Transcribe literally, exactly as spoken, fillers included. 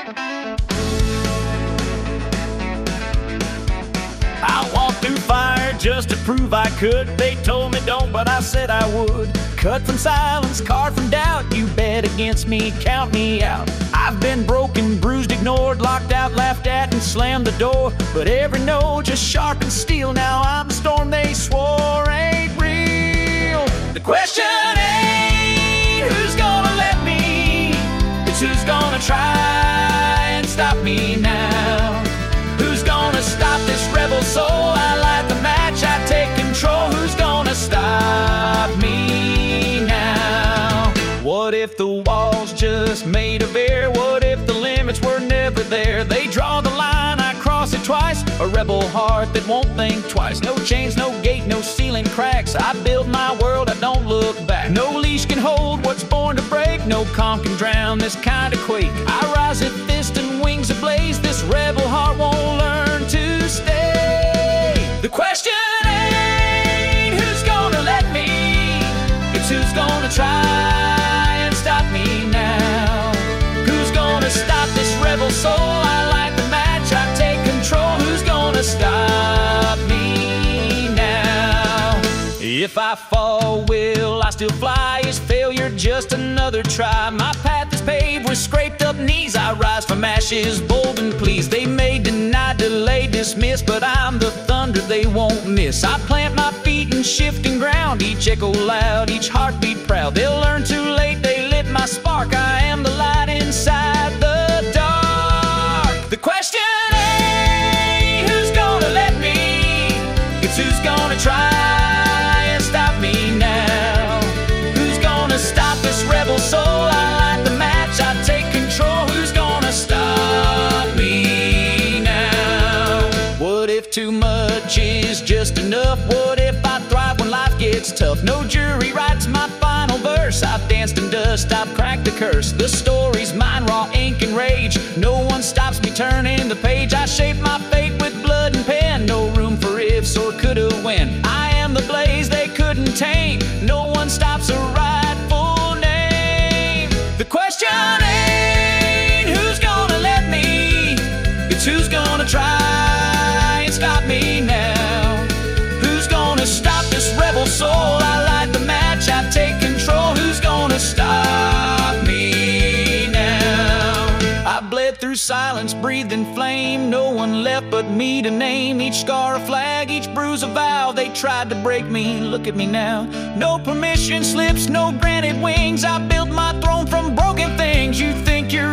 I walked through fire just to prove I could. They told me don't, but I said I would. Cut from silence, carved from doubt. You bet against me, count me out. I've been broken, bruised, ignored, locked out, laughed at, and slammed the door. But every no just sharpened steel. Now I'm the storm they swore ain't real. The question ain't who's gonna let me, it's who's gonna try and stop me now. Who's gonna stop this rebel soul? I light the match, I take control. Who's gonna stop me now? What if the walls just made of air? What if the limits were never there? They draw the line, I cross it twice. A rebel heart that won't think twice. No chains, no gate, no ceiling cracks. I build my world, I don't look back. No leash can hold what's born to break. No calm can drown this kind of quake. I rise at fist and wings ablaze. This rebel heart won't learn to stay. The question ain't who's gonna let me, it's who's gonna try and stop me now. Who's gonna stop this rebel soul? I light the match, I take control. Who's gonna stop me now? If I fall, will I still fly? Is failure just another try? My path is paved with scraped up knees. I rise from ashes, bold and pleased. They may deny, delay, dismiss, but I'm the thunder they won't miss. I plant my feet in shifting ground, each echo loud, each heartbeat proud. They'll learn too late, they lit my spark. I am the light inside the dark. The question ain't who's gonna let me, it's who's gonna try and stop me now. Who's gonna stop this rebel soul? I light the match, I take control. Who's gonna stop me now? What if too much is just enough? What if I thrive when life gets tough? No jury writes my final verse. I've danced in dust, I've cracked the curse. The story's mine, raw ink and rage. No one stops me turning the page. I shape my fate with blood and pen. No room for ifs or coulda when. I am the blaze they couldn't tame. No one stops a rightful name. The question ain't who's gonna let me, it's who's gonna try and stop me now. Who's gonna stop this rebel soul? I light the match, I take control. Who's gonna stop me now? I bled through silence, breathed in flame. No one left but me to name. Each scar a flag, each bruise a vow. They tried to break me, look at me now. No permission slips, no granted wings. I built my throne from broken things. You think you're